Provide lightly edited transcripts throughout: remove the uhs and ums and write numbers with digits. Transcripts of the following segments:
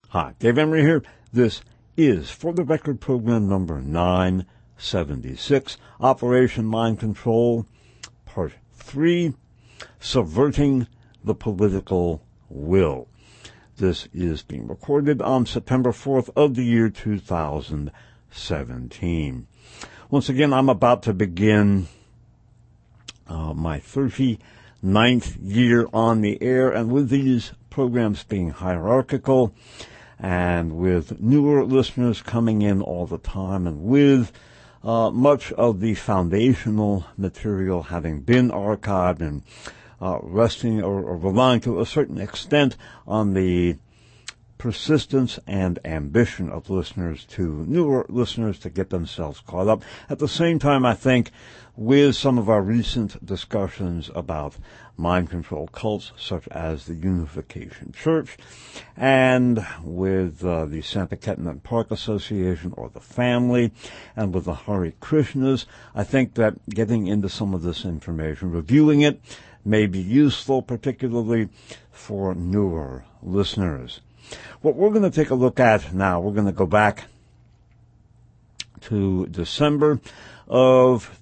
Hi, Dave Emery here. This is For the Record program number 976, Operation Mind Control, Part 3, Subverting the Political Will. This is being recorded on September 4th of the year 2017. Once again, I'm about to begin my 39th year on the air, and with these programs being hierarchical, and with newer listeners coming in all the time, and with much of the foundational material having been archived and resting or relying to a certain extent on the persistence and ambition of listeners to newer listeners to get themselves caught up. At the same time, I think with some of our recent discussions about mind control cults such as the Unification Church, and with the Sampaketan Park Association or the family, and with the Hare Krishnas, I think that getting into some of this information, reviewing it, may be useful, particularly for newer listeners. What we're going to take a look at now, we're going to go back to December of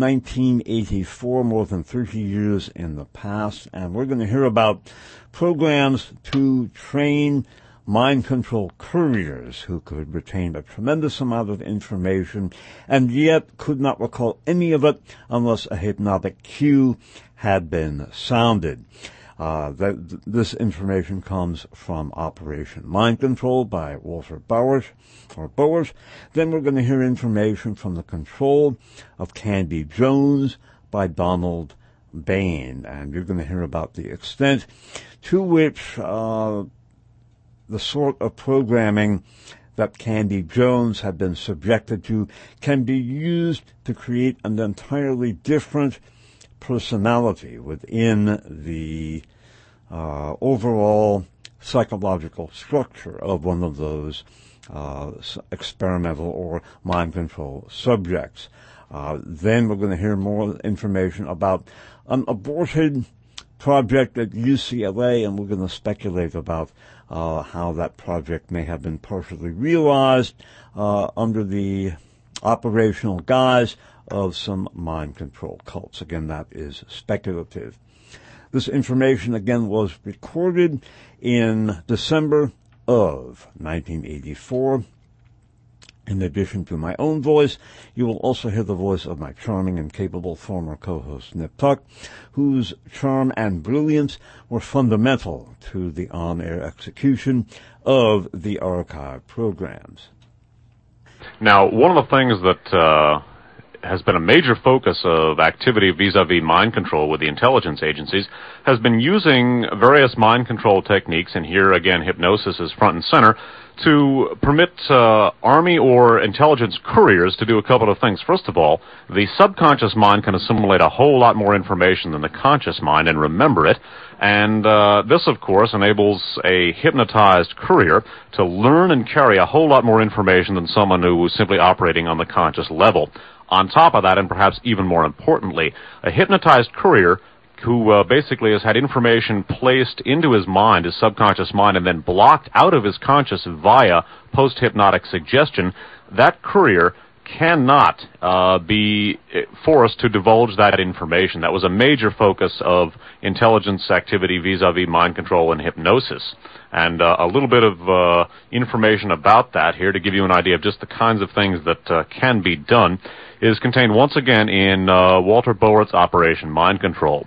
1984, more than 30 years in the past, and we're going to hear about programs to train mind control couriers who could retain a tremendous amount of information and yet could not recall any of it unless a hypnotic cue had been sounded. This information comes from Operation Mind Control by Walter Bowers. Then we're going to hear information from The Control of Canby Jones by Donald Bain. And you're going to hear about the extent to which the sort of programming that Canby Jones had been subjected to can be used to create an entirely different personality within the overall psychological structure of one of those experimental or mind control subjects. Then we're going to hear more information about an aborted project at UCLA, and we're going to speculate about how that project may have been partially realized under the operational guise of some mind control cults. Again, that is speculative. This information, again, was recorded in December of 1984. In addition to my own voice, you will also hear the voice of my charming and capable former co-host, Nip Tuck, whose charm and brilliance were fundamental to the on-air execution of the archive programs. Now, one of the things that has been a major focus of activity vis-a-vis mind control with the intelligence agencies has been using various mind control techniques, and here again hypnosis is front and center, to permit Army or intelligence couriers to do a couple of things. First of all, the subconscious mind can assimilate a whole lot more information than the conscious mind and remember it, and this, of course, enables a hypnotized courier to learn and carry a whole lot more information than someone who was simply operating on the conscious level. On top of that, and perhaps even more importantly, a hypnotized courier who basically has had information placed into his mind, his subconscious mind, and then blocked out of his conscious via post-hypnotic suggestion, that courier cannot be forced to divulge that information. That was a major focus of intelligence activity vis-a-vis mind control and hypnosis. And a little bit of information about that here to give you an idea of just the kinds of things that can be done is contained once again in Walter Bowert's Operation Mind Control.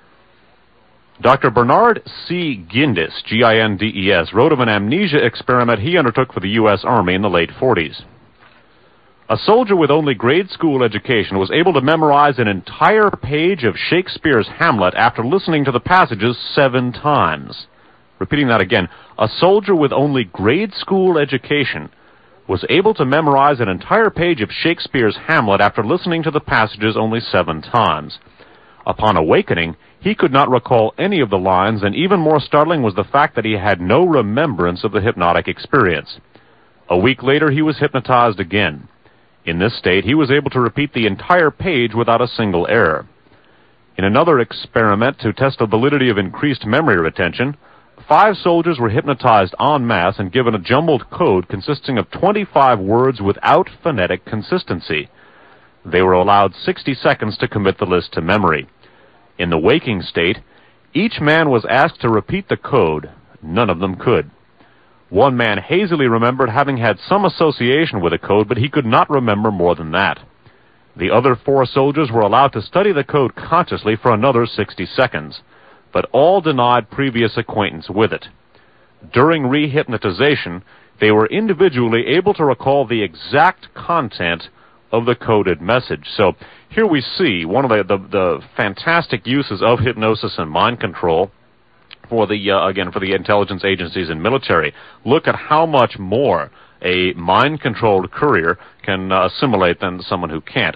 Dr. Bernard C. Gindis, G-I-N-D-E-S, wrote of an amnesia experiment he undertook for the U.S. Army in the late 40s. A soldier with only grade school education was able to memorize an entire page of Shakespeare's Hamlet after listening to the passages 7 times. Repeating that again, a soldier with only grade school education was able to memorize an entire page of Shakespeare's Hamlet after listening to the passages only 7 times. Upon awakening, he could not recall any of the lines, and even more startling was the fact that he had no remembrance of the hypnotic experience. A week later, he was hypnotized again. In this state, he was able to repeat the entire page without a single error. In another experiment to test the validity of increased memory retention, 5 soldiers were hypnotized en masse and given a jumbled code consisting of 25 words without phonetic consistency. They were allowed 60 seconds to commit the list to memory. In the waking state, each man was asked to repeat the code. None of them could. One man hazily remembered having had some association with the code, but he could not remember more than that. The other 4 soldiers were allowed to study the code consciously for another 60 seconds, but all denied previous acquaintance with it. During rehypnotization, they were individually able to recall the exact content of the coded message. So here we see one of the fantastic uses of hypnosis and mind control for the intelligence agencies and military. Look at how much more a mind-controlled courier can assimilate than someone who can't.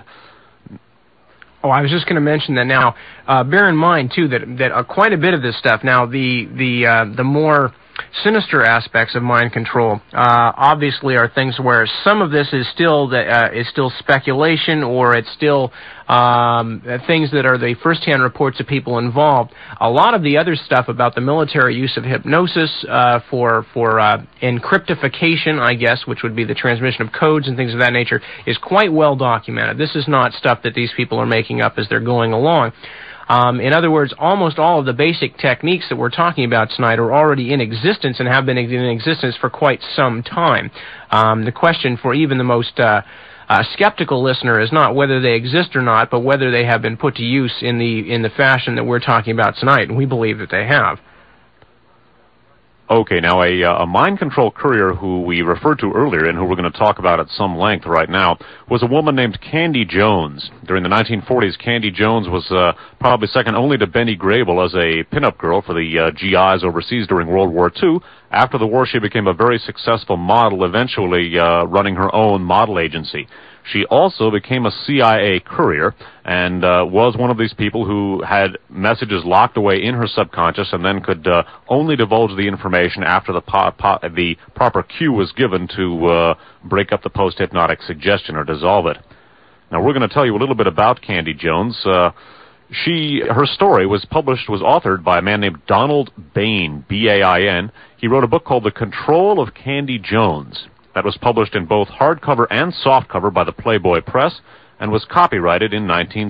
Oh, I was just going to mention that now. Bear in mind, too, that quite a bit of this stuff, now, the more sinister aspects of mind control obviously are things where some of this is still speculation, or it's still things that are the first-hand reports of people involved. A lot of the other stuff about the military use of hypnosis for encryptification, I guess, which would be the transmission of codes and things of that nature, is quite well documented. This is not stuff that these people are making up as they're going along. In other words, almost all of the basic techniques that we're talking about tonight are already in existence and have been in existence for quite some time. The question for even the most skeptical listener is not whether they exist or not, but whether they have been put to use in the fashion that we're talking about tonight, and we believe that they have. Okay, now a mind control courier who we referred to earlier and who we're going to talk about at some length right now was a woman named Candy Jones. During the 1940s, Candy Jones was probably second only to Benny Grable as a pinup girl for the GIs overseas during World War II. After the war, she became a very successful model, eventually running her own model agency. She also became a CIA courier and was one of these people who had messages locked away in her subconscious and then could only divulge the information after the proper cue was given to break up the post-hypnotic suggestion or dissolve it. Now, we're going to tell you a little bit about Candy Jones. Her story was authored by a man named Donald Bain, B-A-I-N. He wrote a book called The Control of Candy Jones. That was published in both hardcover and softcover by the Playboy Press and was copyrighted in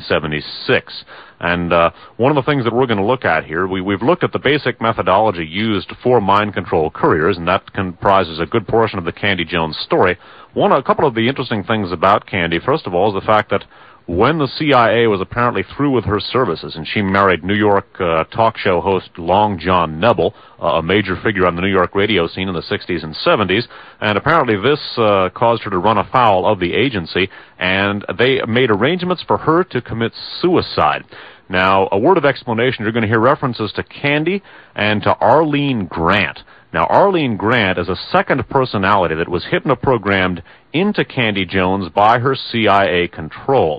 1976. And one of the things that we're going to look at here, we've looked at the basic methodology used for mind control couriers, and that comprises a good portion of the Candy Jones story. A couple of the interesting things about Candy, first of all, is the fact that when the CIA was apparently through with her services and she married New York talk show host Long John Nebel, a major figure on the New York radio scene in the 60s and 70s, and apparently this caused her to run afoul of the agency, and they made arrangements for her to commit suicide. Now, a word of explanation, you're going to hear references to Candy and to Arlene Grant. Now, Arlene Grant is a second personality that was hypnoprogrammed into Candy Jones by her CIA control.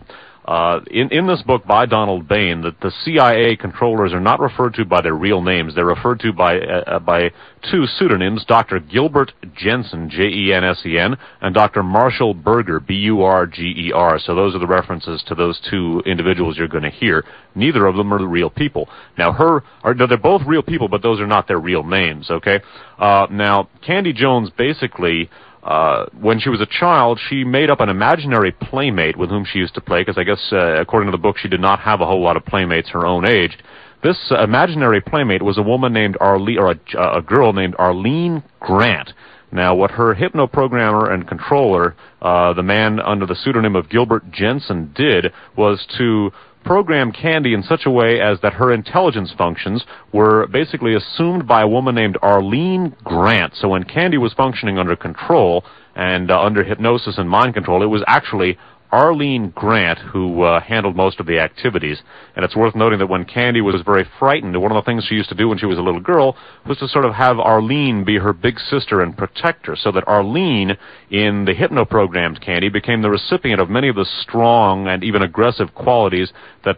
In this book by Donald Bain, the CIA controllers are not referred to by their real names. They're referred to by two pseudonyms, Dr. Gilbert Jensen, J-E-N-S-E-N, and Dr. Marshall Burger, B-U-R-G-E-R. So those are the references to those two individuals you're going to hear. Neither of them are the real people. Now, they're both real people, but those are not their real names, okay? Now, Candy Jones basically... when she was a child, she made up an imaginary playmate with whom she used to play, because I guess, according to the book, she did not have a whole lot of playmates her own age. This imaginary playmate was a woman named Arlene, or a girl named Arlene Grant. Now, what her hypnoprogrammer and controller, the man under the pseudonym of Gilbert Jensen, did was to program Candy in such a way as that her intelligence functions were basically assumed by a woman named Arlene Grant. So when Candy was functioning under control and under hypnosis and mind control, it was actually Arlene Grant who handled most of the activities. And it's worth noting that when Candy was very frightened, one of the things she used to do when she was a little girl was to sort of have Arlene be her big sister and protect her, so that Arlene, in the hypnoprogrammed Candy, became the recipient of many of the strong and even aggressive qualities that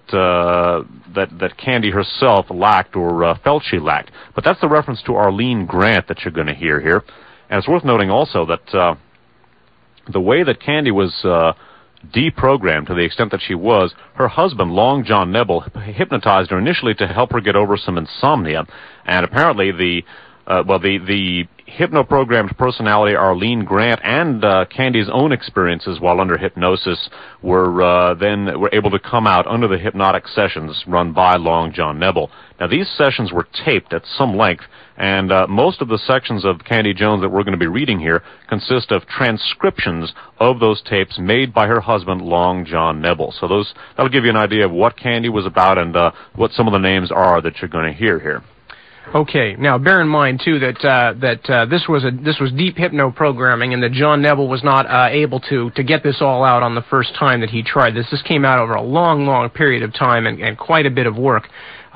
Candy herself lacked or felt she lacked. But that's the reference to Arlene Grant that you're going to hear here. And it's worth noting also that the way that Candy was deprogrammed to the extent that she was, her husband, Long John Nebel, hypnotized her initially to help her get over some insomnia, and apparently the the hypnoprogrammed personality Arlene Grant and Candy's own experiences while under hypnosis were able to come out under the hypnotic sessions run by Long John Nebel. Now, these sessions were taped at some length, and most of the sections of Candy Jones that we're going to be reading here consist of transcriptions of those tapes made by her husband, Long John Nebel. So that'll give you an idea of what Candy was about and what some of the names are that you're going to hear here. Okay. Now, bear in mind too that this was deep hypno programming, and that John Nebel was not able to get this all out on the first time that he tried this. This came out over a long period of time and quite a bit of work.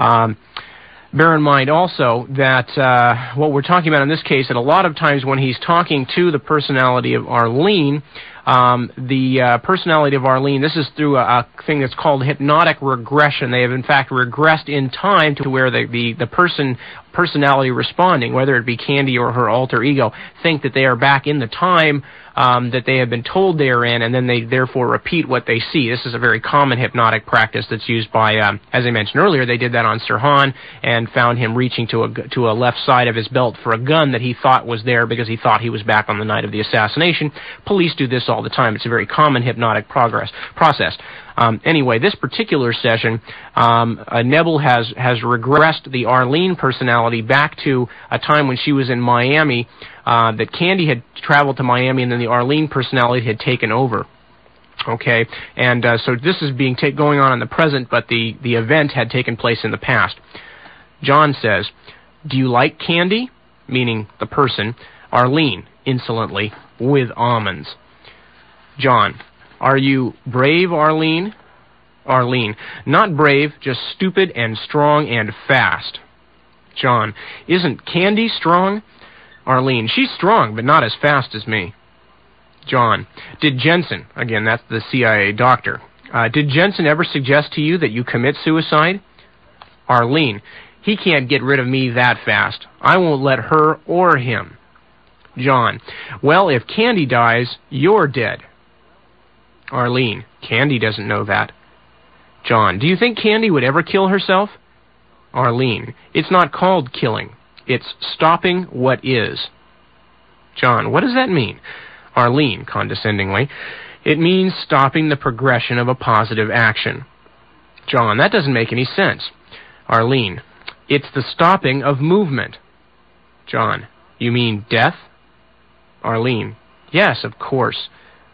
Bear in mind also that what we're talking about in this case, that a lot of times when he's talking to the personality of Arlene, the personality of Arlene, this is through a thing that's called hypnotic regression. They have in fact regressed in time to where the personality responding, whether it be Candy or her alter ego, think that they are back in the time that they have been told they are in, and then they therefore repeat what they see. This is a very common hypnotic practice that's used by, as I mentioned earlier, they did that on Sirhan and found him reaching to a left side of his belt for a gun that he thought was there because he thought he was back on the night of the assassination. Police do this all the time. It's a very common hypnotic process. Anyway, this particular session, Nebel has regressed the Arlene personality back to a time when she was in Miami, that Candy had traveled to Miami, and then the Arlene personality had taken over. Okay, and so this is going on in the present, but the event had taken place in the past. John says, "Do you like candy?" Meaning the person. Arlene, insolently, "With almonds." John, "Are you brave, Arlene?" Arlene, "Not brave, just stupid and strong and fast." John, "Isn't Candy strong?" Arlene, "She's strong, but not as fast as me." John, "Did Jensen," again, that's the CIA doctor, "did Jensen ever suggest to you that you commit suicide?" Arlene, "He can't get rid of me that fast. I won't let her or him." John, "Well, if Candy dies, you're dead." Arlene, "Candy doesn't know that." John, "Do you think Candy would ever kill herself?" Arlene, "It's not called killing. It's stopping what is." John, "What does that mean?" Arlene, condescendingly, "It means stopping the progression of a positive action." John, "That doesn't make any sense." Arlene, "It's the stopping of movement." John, "You mean death?" Arlene, "Yes, of course."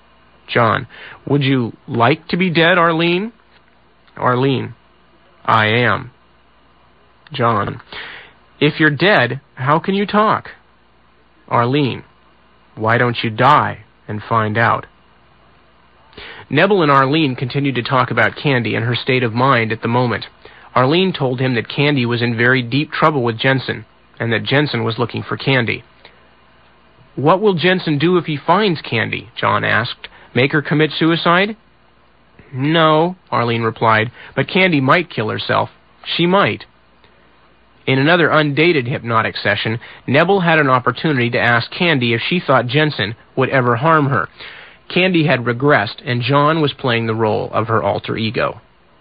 John, "Would you like to be dead, Arlene?" Arlene, "I am." John, "If you're dead, how can you talk?" Arlene, "Why don't you die and find out?" Nebel and Arlene continued to talk about Candy and her state of mind at the moment. Arlene told him that Candy was in very deep trouble with Jensen, and that Jensen was looking for Candy. "What will Jensen do if he finds Candy?" John asked. "Make her commit suicide?" "No," Arlene replied, "but Candy might kill herself. She might." In another undated hypnotic session, Nebel had an opportunity to ask Candy if she thought Jensen would ever harm her. Candy had regressed, and John was playing the role of her alter ego.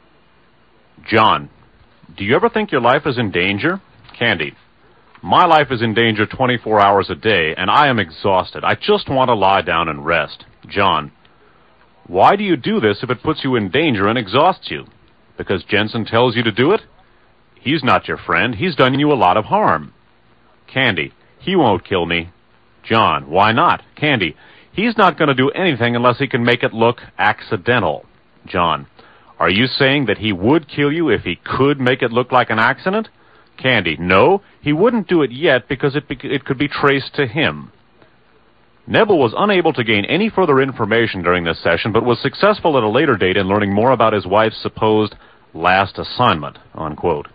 John, "Do you ever think your life is in danger?" Candy, "My life is in danger 24 hours a day, and I am exhausted. I just want to lie down and rest." John, "Why do you do this if it puts you in danger and exhausts you? Because Jensen tells you to do it? He's not your friend. He's done you a lot of harm." Candy, "He won't kill me." John, "Why not?" Candy, "He's not going to do anything unless he can make it look accidental." John, "Are you saying that he would kill you if he could make it look like an accident?" Candy, "No, he wouldn't do it yet because it could be traced to him." Nebel was unable to gain any further information during this session, but was successful at a later date in learning more about his wife's supposed last assignment, unquote.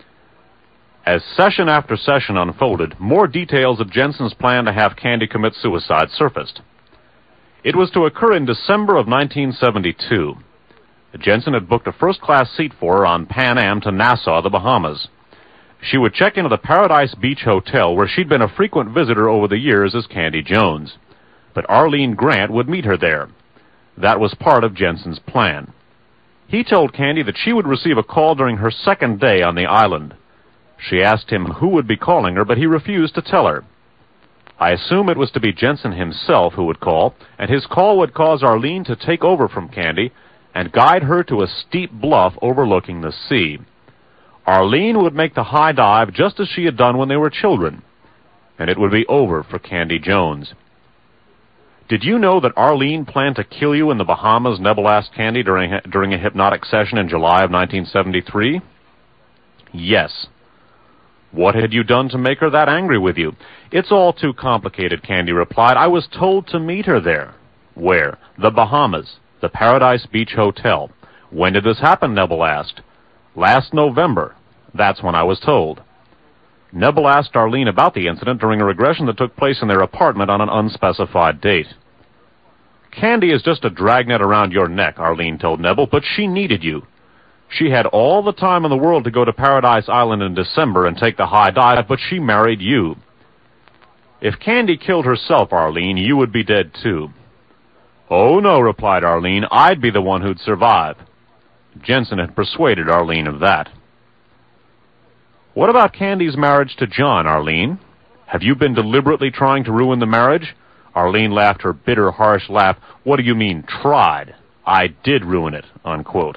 As session after session unfolded, more details of Jensen's plan to have Candy commit suicide surfaced. It was to occur in December of 1972. Jensen had booked a first-class seat for her on Pan Am to Nassau, the Bahamas. She would check into the Paradise Beach Hotel, where she'd been a frequent visitor over the years as Candy Jones. But Arlene Grant would meet her there. That was part of Jensen's plan. He told Candy that she would receive a call during her second day on the island. She asked him who would be calling her, but he refused to tell her. I assume it was to be Jensen himself who would call, and his call would cause Arlene to take over from Candy and guide her to a steep bluff overlooking the sea. Arlene would make the high dive just as she had done when they were children, and it would be over for Candy Jones. Did you know that Arlene planned to kill you in the Bahamas, Nebel asked Candy during a hypnotic session in July of 1973? Yes. What had you done to make her that angry with you? It's all too complicated, Candy replied. I was told to meet her there. Where? The Bahamas, the Paradise Beach Hotel. When did this happen, Nebel asked. Last November. That's when I was told. Nebel asked Arlene about the incident during a regression that took place in their apartment on an unspecified date. Candy is just a dragnet around your neck, Arlene told Nebel, but she needed you. She had all the time in the world to go to Paradise Island in December and take the high dive, but she married you. If Candy killed herself, Arlene, you would be dead too. Oh, no, replied Arlene. I'd be the one who'd survive. Jensen had persuaded Arlene of that. What about Candy's marriage to John, Arlene? Have you been deliberately trying to ruin the marriage? Arlene laughed her bitter, harsh laugh. What do you mean, tried? I did ruin it, unquote.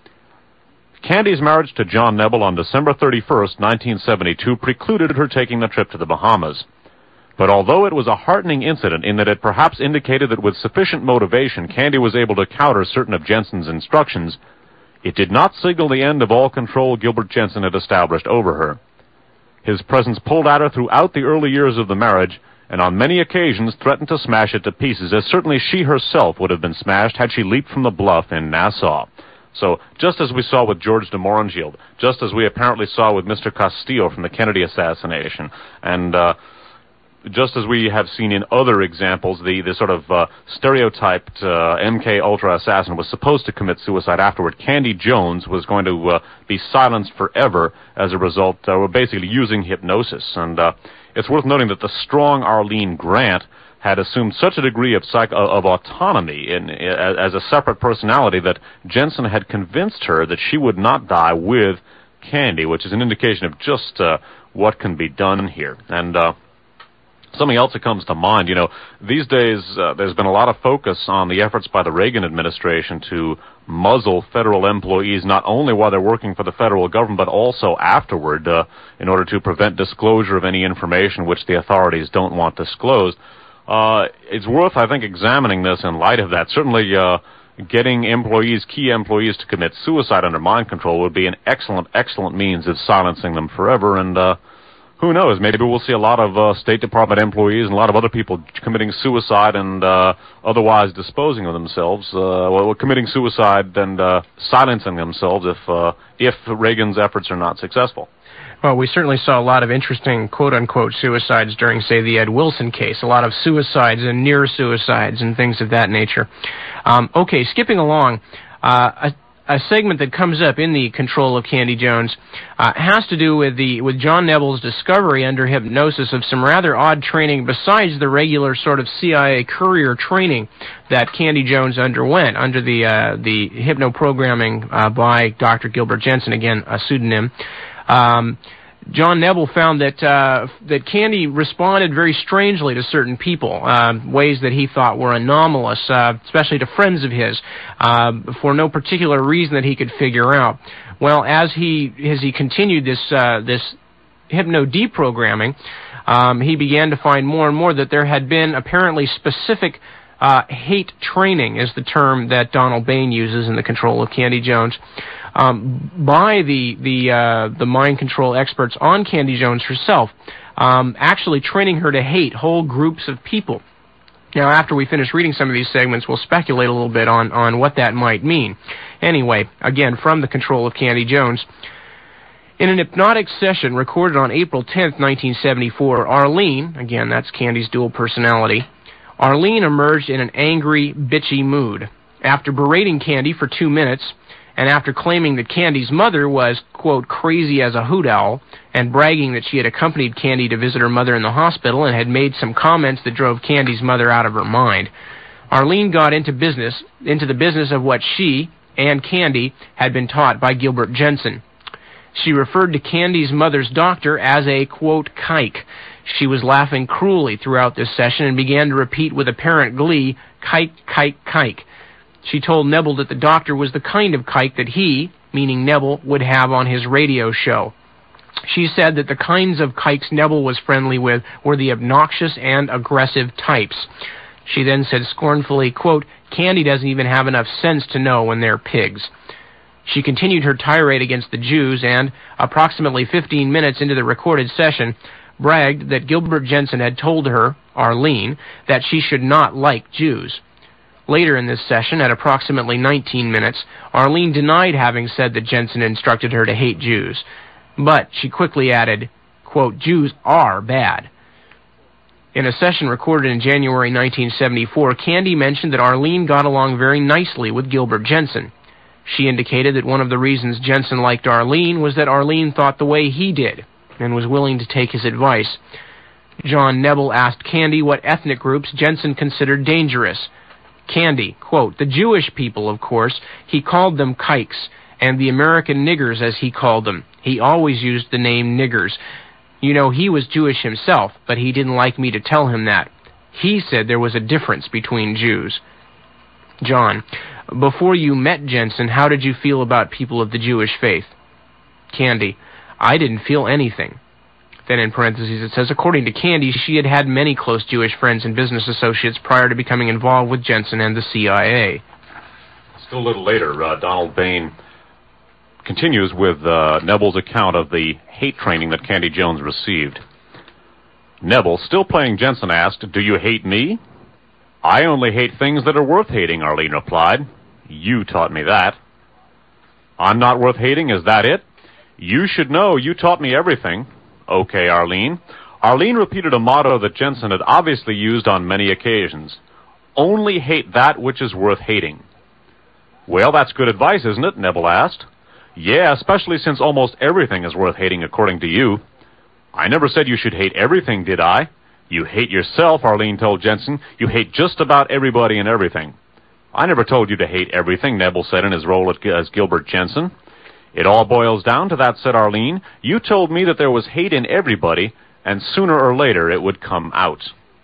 Candy's marriage to John Nebel on December 31st, 1972, precluded her taking the trip to the Bahamas. But although it was a heartening incident in that it perhaps indicated that with sufficient motivation Candy was able to counter certain of Jensen's instructions, it did not signal the end of all control Gilbert Jensen had established over her. His presence pulled at her throughout the early years of the marriage, and on many occasions threatened to smash it to pieces, as certainly she herself would have been smashed had she leaped from the bluff in Nassau. So, just as we saw with George de Morangild, just as we apparently saw with Mr. Castillo from the Kennedy assassination, and just as we have seen in other examples, the sort of stereotyped MK Ultra assassin was supposed to commit suicide afterward. Candy Jones was going to be silenced forever as a result. We're basically using hypnosis. And it's worth noting that the strong Arlene Grant had assumed such a degree of autonomy as a separate personality that Jensen had convinced her that she would not die with Candy, which is an indication of just what can be done here. And something else that comes to mind, these days there's been a lot of focus on the efforts by the Reagan administration to muzzle federal employees not only while they're working for the federal government but also afterward in order to prevent disclosure of any information which the authorities don't want disclosed. It's worth, I think, examining this in light of that. Certainly getting key employees to commit suicide under mind control would be an excellent means of silencing them forever, and who knows, maybe we'll see a lot of State Department employees and a lot of other people committing suicide and otherwise disposing of themselves, committing suicide and silencing themselves if Reagan's efforts are not successful. Well, we certainly saw a lot of interesting quote-unquote suicides during, say, the Ed Wilson case, a lot of suicides and near-suicides and things of that nature. Okay, skipping along, a segment that comes up in the Control of Candy Jones has to do with John Nebel's discovery under hypnosis of some rather odd training besides the regular sort of CIA courier training that Candy Jones underwent under the hypno-programming by Dr. Gilbert Jensen, again, a pseudonym. John Nebel found that Candy responded very strangely to certain people, ways that he thought were anomalous, especially to friends of his, for no particular reason that he could figure out. Well, as he continued this hypno deprogramming, he began to find more and more that there had been apparently specific hate training, is the term that Donald Bain uses in the Control of Candy Jones, by the mind control experts on Candy Jones herself, actually training her to hate whole groups of people. Now, after we finish reading some of these segments, we'll speculate a little bit on what that might mean. Anyway, again, from the Control of Candy Jones. In an hypnotic session recorded on April 10th, 1974, Arlene, again, that's Candy's dual personality, Arlene emerged in an angry, bitchy mood. After berating Candy for 2 minutes, and after claiming that Candy's mother was, quote, crazy as a hoot owl, and bragging that she had accompanied Candy to visit her mother in the hospital and had made some comments that drove Candy's mother out of her mind, Arlene got into the business of what she and Candy had been taught by Gilbert Jensen. She referred to Candy's mother's doctor as a, quote, kike. She was laughing cruelly throughout this session and began to repeat with apparent glee, kike, kike, kike. She told Nebel that the doctor was the kind of kike that he, meaning Nebel, would have on his radio show. She said that the kinds of kikes Nebel was friendly with were the obnoxious and aggressive types. She then said scornfully, quote, Candy doesn't even have enough sense to know when they're pigs. She continued her tirade against the Jews and, approximately 15 minutes into the recorded session, bragged that Gilbert Jensen had told her, Arlene, that she should not like Jews. Later in this session, at approximately 19 minutes, Arlene denied having said that Jensen instructed her to hate Jews. But she quickly added, quote, Jews are bad. In a session recorded in January 1974, Candy mentioned that Arlene got along very nicely with Gilbert Jensen. She indicated that one of the reasons Jensen liked Arlene was that Arlene thought the way he did and was willing to take his advice. John Nebel asked Candy what ethnic groups Jensen considered dangerous. Candy, quote, the Jewish people, of course. He called them kikes, and the American niggers, as he called them. He always used the name niggers. You know, he was Jewish himself, but he didn't like me to tell him that. He said there was a difference between Jews. John, before you met Jensen, how did you feel about people of the Jewish faith? Candy, I didn't feel anything. Then in parentheses it says, according to Candy, she had had many close Jewish friends and business associates prior to becoming involved with Jensen and the CIA. Still a little later, Donald Bain continues with Nebel's account of the hate training that Candy Jones received. Nebel, still playing Jensen, asked, do you hate me? I only hate things that are worth hating, Arlene replied. You taught me that. I'm not worth hating, is that it? You should know you taught me everything. Okay, Arlene. Arlene repeated a motto that Jensen had obviously used on many occasions. Only hate that which is worth hating. Well, that's good advice, isn't it? Nebel asked. Yeah, especially since almost everything is worth hating according to you. I never said you should hate everything, did I? You hate yourself, Arlene told Jensen. You hate just about everybody and everything. I never told you to hate everything, Nebel said in his role as Gilbert Jensen. It all boils down to that, said Arlene. You told me that there was hate in everybody, and sooner or later it would come out.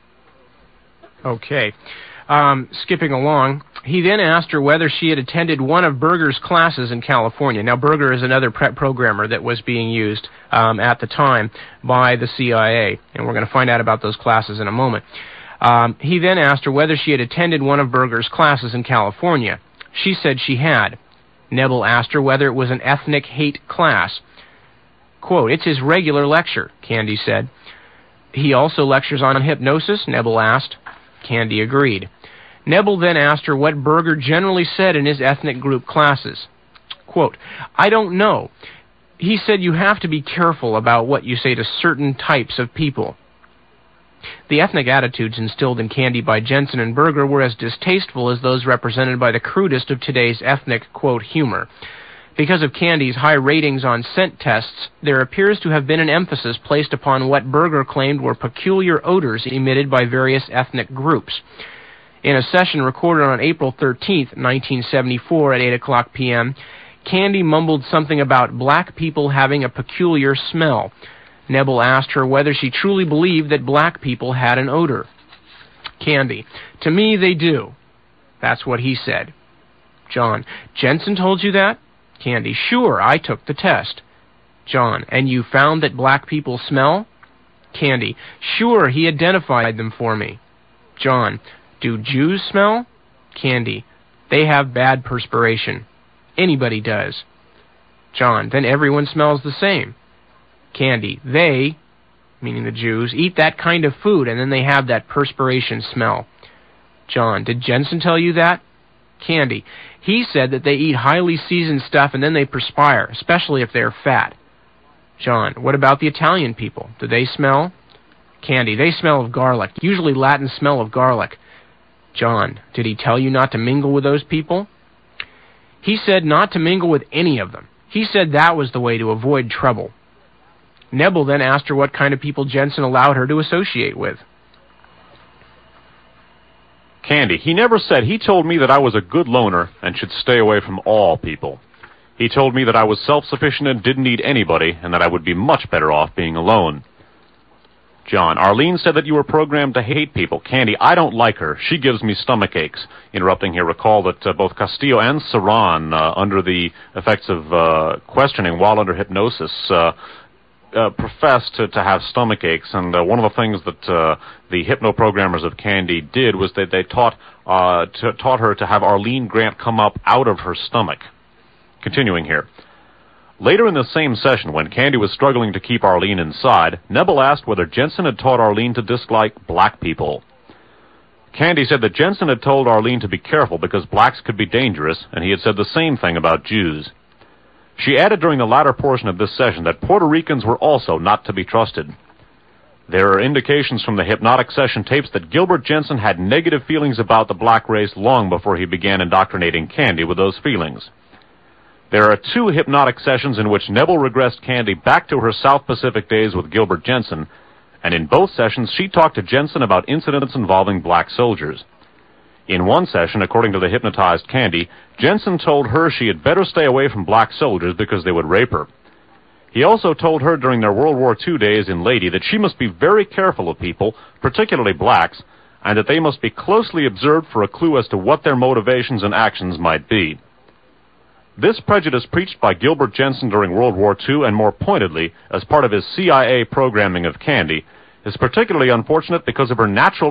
Okay. Skipping along, he then asked her whether she had attended one of Berger's classes in California. Now, Berger is another programmer that was being used at the time by the CIA, and we're going to find out about those classes in a moment. He then asked her whether she had attended one of Berger's classes in California. She said she had. Nebel asked her whether it was an ethnic hate class. Quote, it's his regular lecture, Candy said. He also lectures on hypnosis, Nebel asked. Candy agreed. Nebel then asked her what Berger generally said in his ethnic group classes. Quote, I don't know. He said you have to be careful about what you say to certain types of people. The ethnic attitudes instilled in Candy by Jensen and Berger were as distasteful as those represented by the crudest of today's ethnic, quote, humor. Because of Candy's high ratings on scent tests, there appears to have been an emphasis placed upon what Berger claimed were peculiar odors emitted by various ethnic groups. In a session recorded on April 13, 1974 at 8 o'clock p.m., Candy mumbled something about black people having a peculiar smell. Nebel asked her whether she truly believed that black people had an odor. Candy, to me they do. That's what he said. John, Jensen told you that? Candy, sure, I took the test. John, and you found that black people smell? Candy, sure, he identified them for me. John, do Jews smell? Candy, they have bad perspiration. Anybody does. John, then everyone smells the same. Candy, they, meaning the Jews, eat that kind of food and then they have that perspiration smell. John, did Jensen tell you that? Candy, he said that they eat highly seasoned stuff and then they perspire, especially if they're fat. John, what about the Italian people? Do they smell? Candy, they smell of garlic, usually Latin smell of garlic. John, did he tell you not to mingle with those people? He said not to mingle with any of them. He said that was the way to avoid trouble. Nebel then asked her what kind of people Jensen allowed her to associate with. Candy, he never said. He told me that I was a good loner and should stay away from all people. He told me that I was self-sufficient and didn't need anybody, and that I would be much better off being alone. John, Arlene said that you were programmed to hate people. Candy, I don't like her. She gives me stomach aches. Interrupting here, recall that both Castillo and Saran, under the effects of questioning while under hypnosis, professed to have stomach aches. And one of the things that the hypno-programmers of Candy did was that they taught her to have Arlene Grant come up out of her stomach. Continuing here. Later in the same session, when Candy was struggling to keep Arlene inside, Nebel asked whether Jensen had taught Arlene to dislike black people. Candy said that Jensen had told Arlene to be careful because blacks could be dangerous, and he had said the same thing about Jews. She added during the latter portion of this session that Puerto Ricans were also not to be trusted. There are indications from the hypnotic session tapes that Gilbert Jensen had negative feelings about the black race long before he began indoctrinating Candy with those feelings. There are 2 hypnotic sessions in which Nebel regressed Candy back to her South Pacific days with Gilbert Jensen, and in both sessions she talked to Jensen about incidents involving black soldiers. In one session, according to the hypnotized Candy, Jensen told her she had better stay away from black soldiers because they would rape her. He also told her during their World War II days in Lady that she must be very careful of people, particularly blacks, and that they must be closely observed for a clue as to what their motivations and actions might be. This prejudice preached by Gilbert Jensen during World War II, and more pointedly, as part of his CIA programming of Candy, is particularly unfortunate because her natural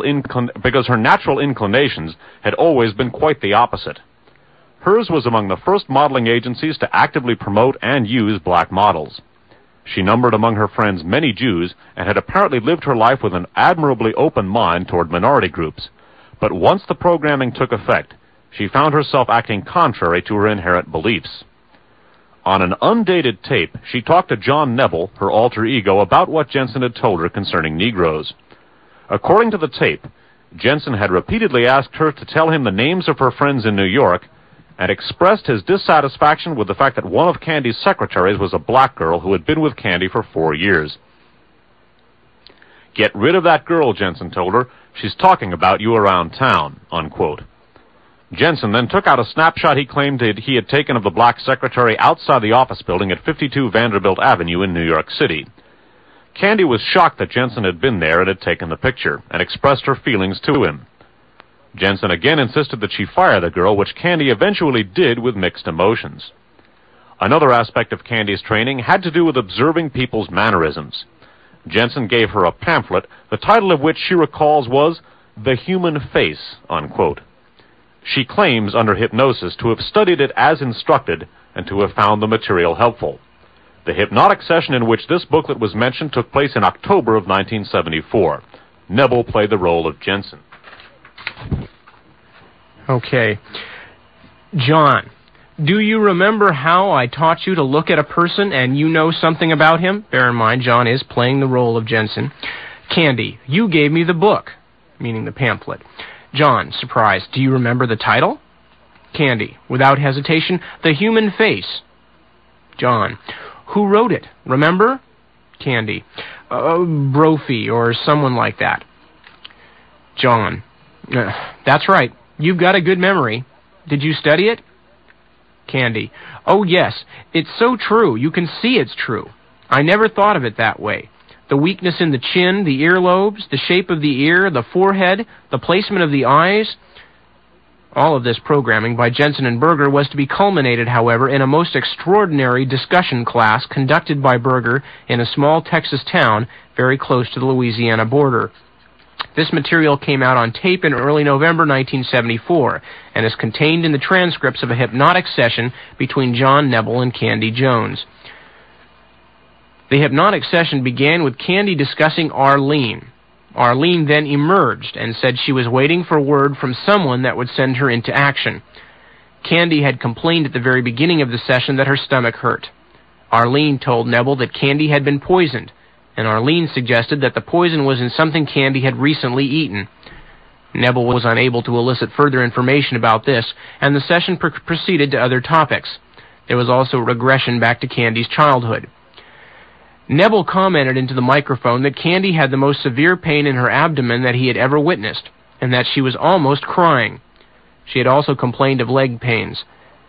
inclinations had always been quite the opposite. Hers was among the first modeling agencies to actively promote and use black models. She numbered among her friends many Jews, and had apparently lived her life with an admirably open mind toward minority groups. But once the programming took effect, she found herself acting contrary to her inherent beliefs. On an undated tape, she talked to John Nebel, her alter ego, about what Jensen had told her concerning Negroes. According to the tape, Jensen had repeatedly asked her to tell him the names of her friends in New York, and expressed his dissatisfaction with the fact that one of Candy's secretaries was a black girl who had been with Candy for 4 years. "Get rid of that girl," Jensen told her. "She's talking about you around town," unquote. Jensen then took out a snapshot he claimed he had taken of the black secretary outside the office building at 52 Vanderbilt Avenue in New York City. Candy was shocked that Jensen had been there and had taken the picture, and expressed her feelings to him. Jensen again insisted that she fire the girl, which Candy eventually did with mixed emotions. Another aspect of Candy's training had to do with observing people's mannerisms. Jensen gave her a pamphlet, the title of which she recalls was "The Human Face," unquote. She claims, under hypnosis, to have studied it as instructed and to have found the material helpful. The hypnotic session in which this booklet was mentioned took place in October of 1974. Nebel played the role of Jensen. Okay. John, do you remember how I taught you to look at a person and you know something about him? Bear in mind, John is playing the role of Jensen. Candy, you gave me the book, meaning the pamphlet. John, surprised, do you remember the title? Candy, without hesitation, The Human Face. John, who wrote it? Remember? Candy, Brophy or someone like that. John, that's right. You've got a good memory. Did you study it? Candy, oh yes, it's so true. You can see it's true. I never thought of it that way. The weakness in the chin, the earlobes, the shape of the ear, the forehead, the placement of the eyes. All of this programming by Jensen and Berger was to be culminated, however, in a most extraordinary discussion class conducted by Berger in a small Texas town very close to the Louisiana border. This material came out on tape in early November 1974 and is contained in the transcripts of a hypnotic session between John Nebel and Candy Jones. The hypnotic session began with Candy discussing Arlene. Arlene then emerged and said she was waiting for word from someone that would send her into action. Candy had complained at the very beginning of the session that her stomach hurt. Arlene told Nebel that Candy had been poisoned, and Arlene suggested that the poison was in something Candy had recently eaten. Nebel was unable to elicit further information about this, and the session proceeded to other topics. There was also regression back to Candy's childhood. Nebel commented into the microphone that Candy had the most severe pain in her abdomen that he had ever witnessed, and that she was almost crying. She had also complained of leg pains.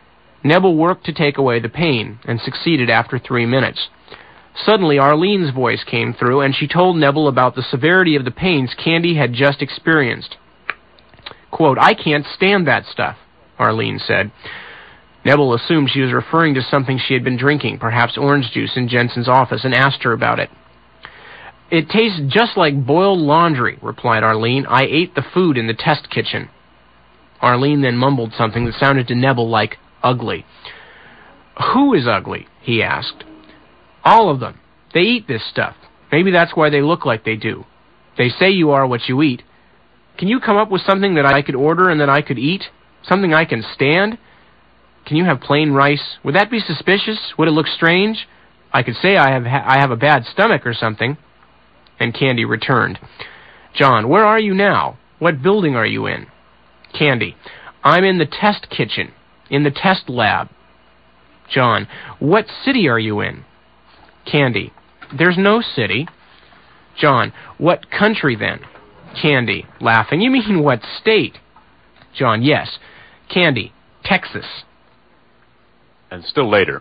Nebel worked to take away the pain, and succeeded after 3 minutes. Suddenly, Arlene's voice came through, and she told Nebel about the severity of the pains Candy had just experienced. Quote, "I can't stand that stuff," Arlene said. Nebel assumed she was referring to something she had been drinking, perhaps orange juice in Jensen's office, and asked her about it. "It tastes just like boiled laundry," replied Arlene. "I ate the food in the test kitchen." Arlene then mumbled something that sounded to Nebel like ugly. "Who is ugly?" he asked. "All of them. They eat this stuff. Maybe that's why they look like they do. They say you are what you eat. Can you come up with something that I could order and that I could eat? Something I can stand? Can you have plain rice? Would that be suspicious? Would it look strange? I could say I have a bad stomach or something." And Candy returned. "John, where are you now? What building are you in?" Candy, "I'm in the test kitchen, in the test lab." John, "What city are you in?" Candy, "There's no city." John, "What country then?" Candy, laughing, "You mean what state?" John, "Yes." Candy, "Texas." And still later.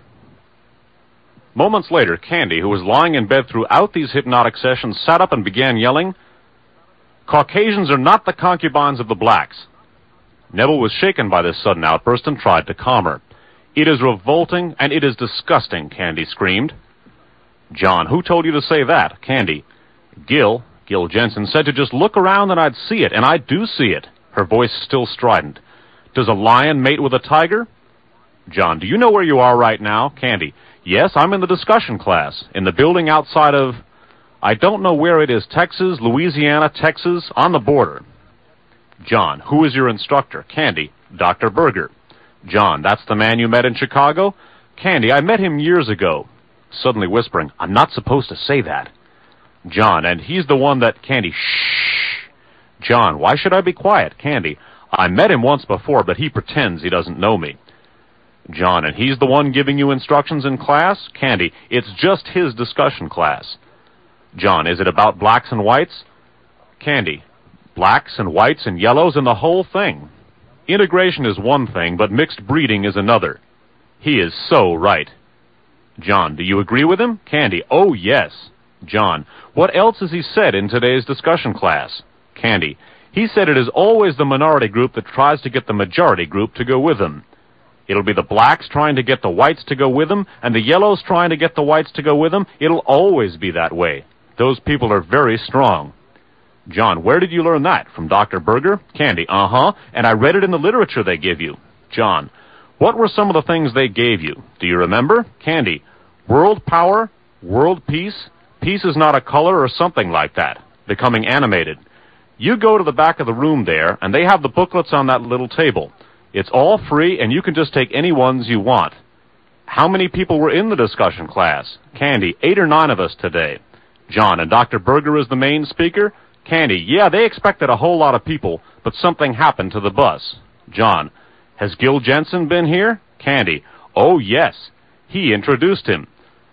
Moments later, Candy, who was lying in bed throughout these hypnotic sessions, sat up and began yelling, "Caucasians are not the concubines of the blacks." Nebel was shaken by this sudden outburst and tried to calm her. "It is revolting and it is disgusting," Candy screamed. John, "Who told you to say that?" Candy, Gil Jensen, said to just look around and I'd see it, and I do see it." Her voice still strident. "Does a lion mate with a tiger?" John, "Do you know where you are right now?" Candy, "Yes, I'm in the discussion class, in the building outside of, I don't know where it is, Texas, Louisiana, Texas, on the border." John, "Who is your instructor?" Candy, "Dr. Berger." John, "That's the man you met in Chicago?" Candy, "I met him years ago." Suddenly whispering, "I'm not supposed to say that." John, "And he's the one that..." Candy, "Shh." John, "Why should I be quiet?" Candy, "I met him once before, but he pretends he doesn't know me." John, "And he's the one giving you instructions in class?" Candy, "It's just his discussion class." John, "Is it about blacks and whites?" Candy, "Blacks and whites and yellows and the whole thing. Integration is one thing, but mixed breeding is another." He is so right. John, "Do you agree with him?" Candy, "Oh, yes." John, "What else has he said in today's discussion class?" Candy, "He said it is always the minority group that tries to get the majority group to go with them. It'll be the blacks trying to get the whites to go with them, and the yellows trying to get the whites to go with them. It'll always be that way. Those people are very strong." John, "Where did you learn that? From Dr. Berger?" Candy, "Uh-huh, and I read it in the literature they give you." John, "What were some of the things they gave you? Do you remember?" Candy, "World power, world peace, peace is not a color or something like that, becoming animated. You go to the back of the room there, and they have the booklets on that little table. It's all free, and you can just take any ones you want." How many people were in the discussion class? Candy, 8 or 9 of us today. John, "And Dr. Berger is the main speaker?" Candy, "Yeah, they expected a whole lot of people, but something happened to the bus." John, "Has Gil Jensen been here?" Candy, "Oh, yes. He introduced him."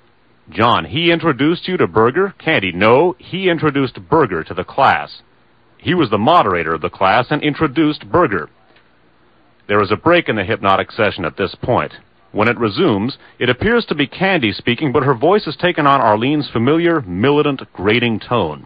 John, "He introduced you to Berger?" Candy, "No, he introduced Berger to the class. He was the moderator of the class and introduced Berger." There is a break in the hypnotic session at this point. When it resumes, it appears to be Candy speaking, but her voice has taken on Arlene's familiar, militant, grating tone.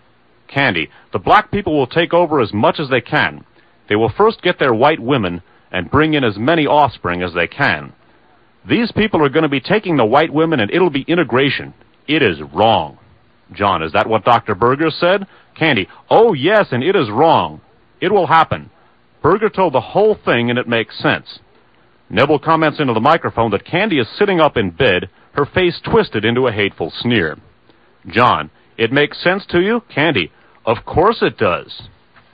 Candy, "The black people will take over as much as they can. They will first get their white women and bring in as many offspring as they can. These people are going to be taking the white women, and it'll be integration. It is wrong." John, "Is that what Dr. Berger said?" Candy, "Oh, yes, and it is wrong. It will happen. Berger told the whole thing, and it makes sense." Nebel comments into the microphone that Candy is sitting up in bed, her face twisted into a hateful sneer. John, "It makes sense to you?" Candy, "Of course it does."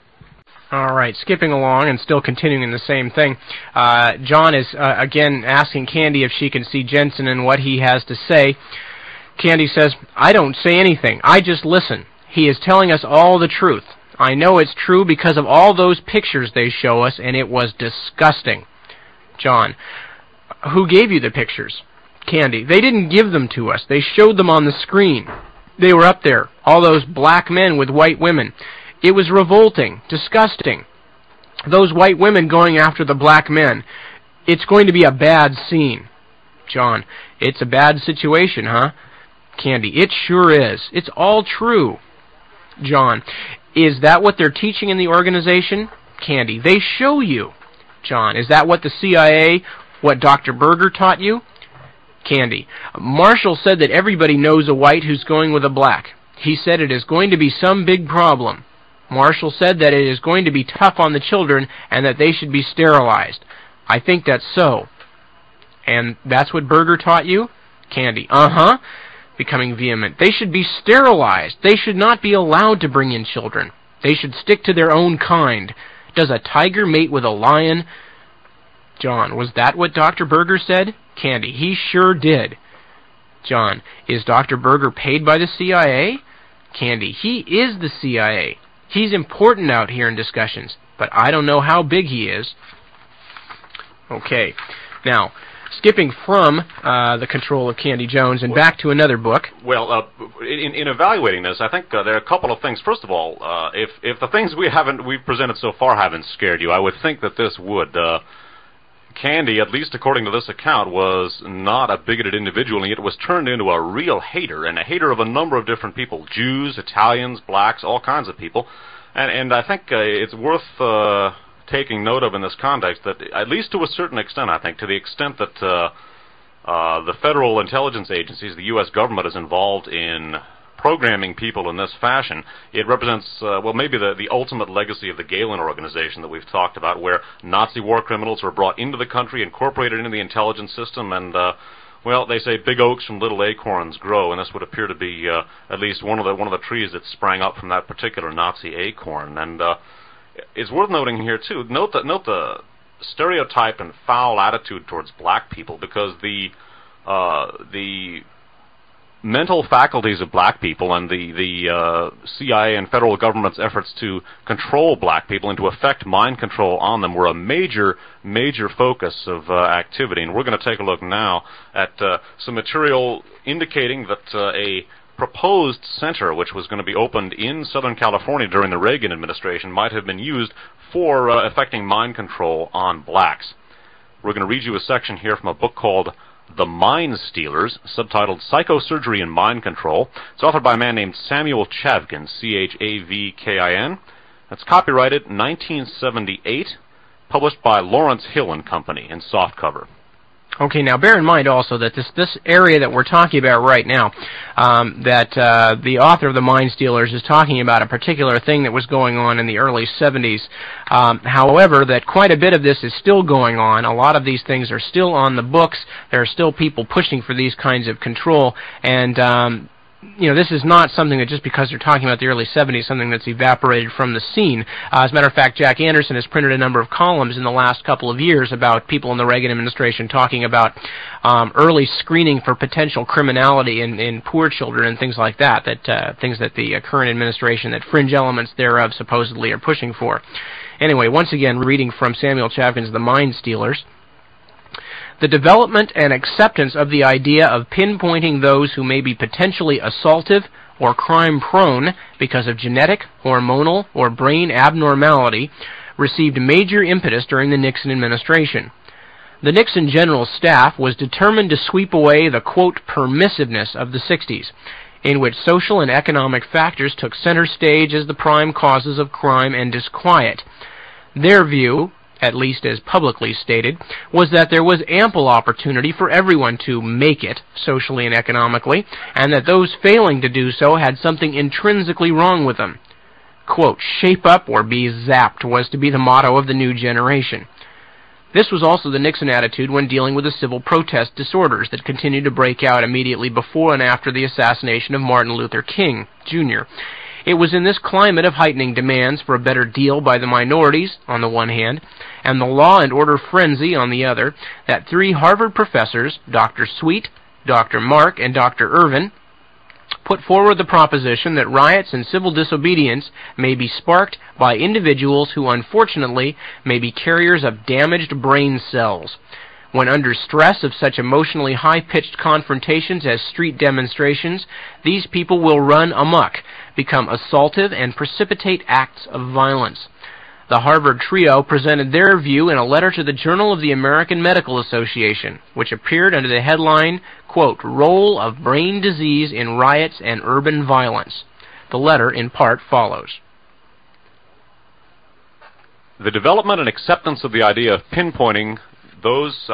All right, skipping along and still continuing the same thing. John is again asking Candy if she can see Jensen and what he has to say. Candy says, "I don't say anything. I just listen. He is telling us all the truth. I know it's true because of all those pictures they show us, and it was disgusting." John, "Who gave you the pictures?" Candy, "They didn't give them to us. They showed them on the screen. They were up there, all those black men with white women. It was revolting, disgusting. Those white women going after the black men. It's going to be a bad scene. John, it's a bad situation, huh? Candy, it sure is. It's all true. John, is that what they're teaching in the organization? Candy, they show you. John, is that what the CIA, what Dr. Berger taught you? Candy, Marshall said that everybody knows a white who's going with a black. He said it is going to be some big problem. Marshall said that it is going to be tough on the children and that they should be sterilized. I think that's so. And that's what Berger taught you? Candy, uh-huh. Becoming vehement. They should be sterilized. They should not be allowed to bring in children. They should stick to their own kind. Does a tiger mate with a lion? John, was that what Dr. Berger said? Candy, he sure did. John, is Dr. Berger paid by the CIA? Candy, he is the CIA. He's important out here in discussions, but I don't know how big he is. Okay, now, skipping from The Control of Candy Jones and back to another book. Well, in evaluating this, I think there are a couple of things. First of all, if the things we've presented so far haven't scared you, I would think that this would. Candy, at least according to this account, was not a bigoted individual, and yet was turned into a real hater, and a hater of a number of different people: Jews, Italians, blacks, all kinds of people. And I think it's worth taking note of in this context that, at least to a certain extent, I think, to the extent that the federal intelligence agencies, the U.S. government, is involved in programming people in this fashion, it represents, well, maybe the ultimate legacy of the Gehlen organization that we've talked about, where Nazi war criminals were brought into the country, incorporated into the intelligence system, and, well, they say big oaks from little acorns grow, and this would appear to be at least one of the trees that sprang up from that particular Nazi acorn. And it's worth noting here, too, note the stereotype and foul attitude towards black people, because the mental faculties of black people and the CIA and federal government's efforts to control black people and to effect mind control on them were a major focus of activity. And we're going to take a look now at some material indicating that a proposed center, which was going to be opened in Southern California during the Reagan administration, might have been used for effecting mind control on blacks. We're going to read you a section here from a book called The Mind Stealers, subtitled Psychosurgery and Mind Control. It's authored by a man named Samuel Chavkin, Chavkin. That's copyrighted 1978, published by Lawrence Hill and Company in softcover. Okay, now bear in mind also that this area that we're talking about right now, that the author of The Mind Stealers is talking about a particular thing that was going on in the early 70s. However, that quite a bit of this is still going on. A lot of these things are still on the books. There are still people pushing for these kinds of control, and this is not something that just because they're talking about the early 70s, something that's evaporated from the scene. As a matter of fact, Jack Anderson has printed a number of columns in the last couple of years about people in the Reagan administration talking about early screening for potential criminality in poor children and things like that, things that the current administration, that fringe elements thereof supposedly are pushing for. Anyway, once again, reading from Samuel Chavkin's The Mind Stealers. The development and acceptance of the idea of pinpointing those who may be potentially assaultive or crime-prone because of genetic, hormonal, or brain abnormality received major impetus during the Nixon administration. The Nixon General Staff was determined to sweep away the, quote, permissiveness of the 60s, in which social and economic factors took center stage as the prime causes of crime and disquiet. Their view, at least as publicly stated, was that there was ample opportunity for everyone to make it, socially and economically, and that those failing to do so had something intrinsically wrong with them. Quote, shape up or be zapped was to be the motto of the new generation. This was also the Nixon attitude when dealing with the civil protest disorders that continued to break out immediately before and after the assassination of Martin Luther King, Jr. It was in this climate of heightening demands for a better deal by the minorities, on the one hand, and the law and order frenzy, on the other, that three Harvard professors, Dr. Sweet, Dr. Mark, and Dr. Irvin, put forward the proposition that riots and civil disobedience may be sparked by individuals who unfortunately may be carriers of damaged brain cells. When under stress of such emotionally high-pitched confrontations as street demonstrations, these people will run amok, become assaultive, and precipitate acts of violence. The Harvard trio presented their view in a letter to the Journal of the American Medical Association, which appeared under the headline, quote, "Role of Brain Disease in Riots and Urban Violence." The letter, in part, follows. The development and acceptance of the idea of pinpointing those,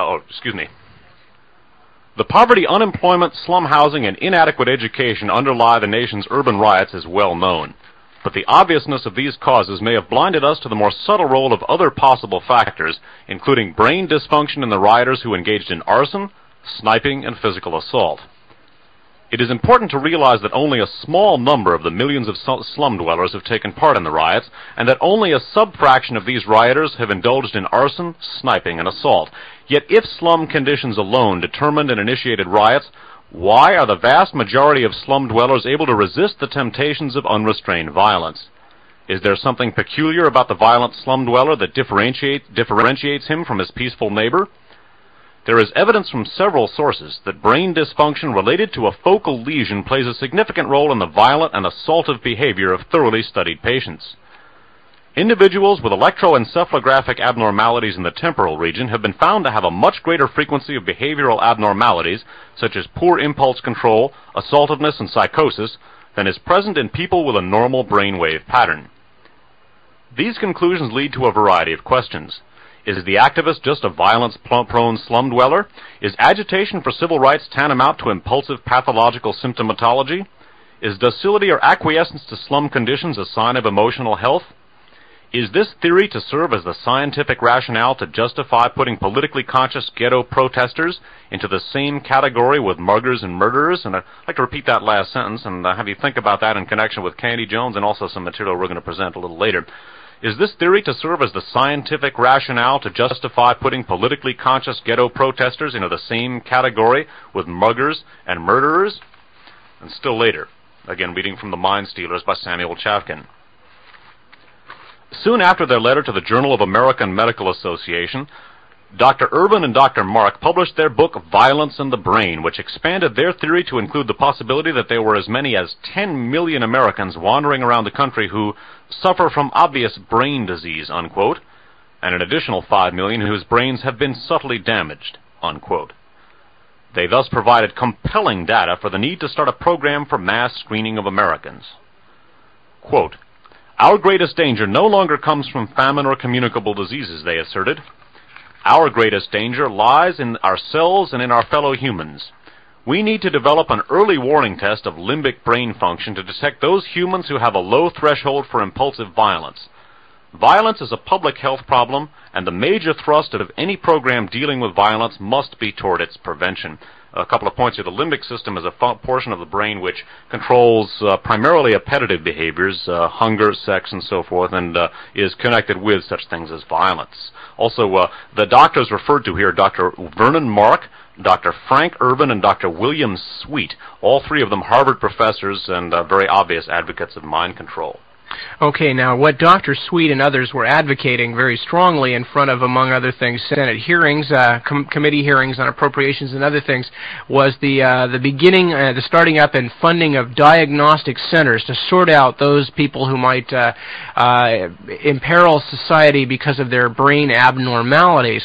The poverty, unemployment, slum housing, and inadequate education underlie the nation's urban riots is well known. But the obviousness of these causes may have blinded us to the more subtle role of other possible factors, including brain dysfunction in the rioters who engaged in arson, sniping, and physical assault. It is important to realize that only a small number of the millions of slum dwellers have taken part in the riots, and that only a subfraction of these rioters have indulged in arson, sniping, and assault. Yet if slum conditions alone determined and initiated riots, why are the vast majority of slum dwellers able to resist the temptations of unrestrained violence? Is there something peculiar about the violent slum dweller that differentiates him from his peaceful neighbor? There is evidence from several sources that brain dysfunction related to a focal lesion plays a significant role in the violent and assaultive behavior of thoroughly studied patients. Individuals with electroencephalographic abnormalities in the temporal region have been found to have a much greater frequency of behavioral abnormalities, such as poor impulse control, assaultiveness, and psychosis, than is present in people with a normal brainwave pattern. These conclusions lead to a variety of questions. Is the activist just a violence-prone slum dweller? Is agitation for civil rights tantamount to impulsive pathological symptomatology? Is docility or acquiescence to slum conditions a sign of emotional health? Is this theory to serve as the scientific rationale to justify putting politically conscious ghetto protesters into the same category with muggers and murderers? And I'd like to repeat that last sentence and have you think about that in connection with Candy Jones and also some material we're going to present a little later. Is this theory to serve as the scientific rationale to justify putting politically conscious ghetto protesters into the same category with muggers and murderers? And still later, again reading from The Mind Stealers by Samuel Chavkin. Soon after their letter to the Journal of American Medical Association, Dr. Urban and Dr. Mark published their book Violence in the Brain, which expanded their theory to include the possibility that there were as many as 10 million Americans wandering around the country who suffer from obvious brain disease, unquote, and an additional 5 million whose brains have been subtly damaged, unquote. They thus provided compelling data for the need to start a program for mass screening of Americans. Quote, "Our greatest danger no longer comes from famine or communicable diseases," they asserted. "Our greatest danger lies in ourselves and in our fellow humans. We need to develop an early warning test of limbic brain function to detect those humans who have a low threshold for impulsive violence. Violence is a public health problem, and the major thrust of any program dealing with violence must be toward its prevention." A couple of points here. The limbic system is a portion of the brain which controls primarily appetitive behaviors, hunger, sex, and so forth, and is connected with such things as violence. Also, the doctors referred to here, Dr. Vernon Mark, Dr. Frank Urban, and Dr. William Sweet, all three of them Harvard professors and very obvious advocates of mind control. Okay, now what Dr. Sweet and others were advocating very strongly in front of, among other things, Senate hearings, committee hearings on appropriations and other things, was the starting up and funding of diagnostic centers to sort out those people who might imperil society because of their brain abnormalities.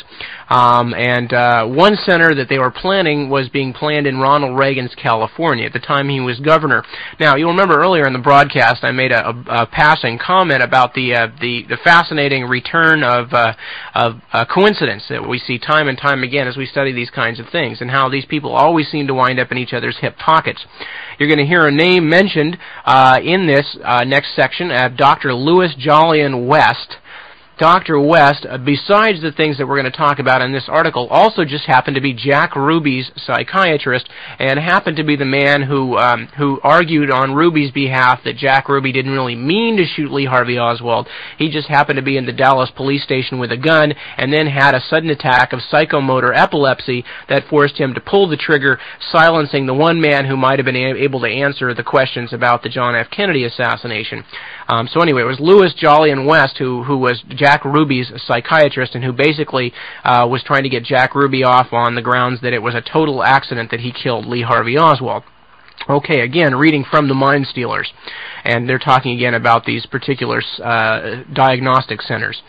One center that they were planning was being planned in Ronald Reagan's California at the time he was governor. Now, you'll remember earlier in the broadcast I made a passing comment about the fascinating return of coincidence that we see time and time again as we study these kinds of things, and how these people always seem to wind up in each other's hip pockets. You're going to hear a name mentioned in this next section, Dr. Louis Jolyon West. Dr. West, besides the things that we're going to talk about in this article, also just happened to be Jack Ruby's psychiatrist, and happened to be the man who argued on Ruby's behalf that Jack Ruby didn't really mean to shoot Lee Harvey Oswald. He just happened to be in the Dallas police station with a gun, and then had a sudden attack of psychomotor epilepsy that forced him to pull the trigger, silencing the one man who might have been able to answer the questions about the John F. Kennedy assassination. So anyway, it was Louis Jolyon West who was Jack Ruby's psychiatrist, and who basically was trying to get Jack Ruby off on the grounds that it was a total accident that he killed Lee Harvey Oswald. Okay, again, reading from the Mind Stealers, and they're talking again about these particular diagnostic centers.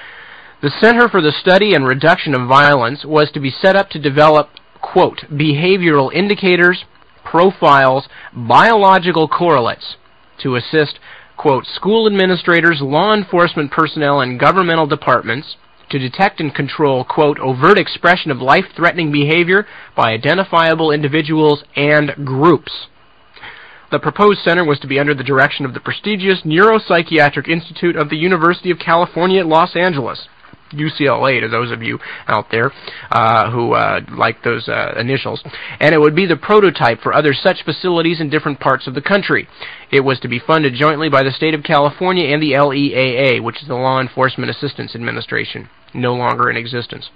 The Center for the Study and Reduction of Violence was to be set up to develop, quote, behavioral indicators, profiles, biological correlates to assist, quote, school administrators, law enforcement personnel, and governmental departments to detect and control, quote, overt expression of life-threatening behavior by identifiable individuals and groups. The proposed center was to be under the direction of the prestigious Neuropsychiatric Institute of the University of California at Los Angeles, UCLA, to those of you out there who like those initials. And it would be the prototype for other such facilities in different parts of the country. It was to be funded jointly by the state of California and the LEAA, which is the Law Enforcement Assistance Administration, no longer in existence.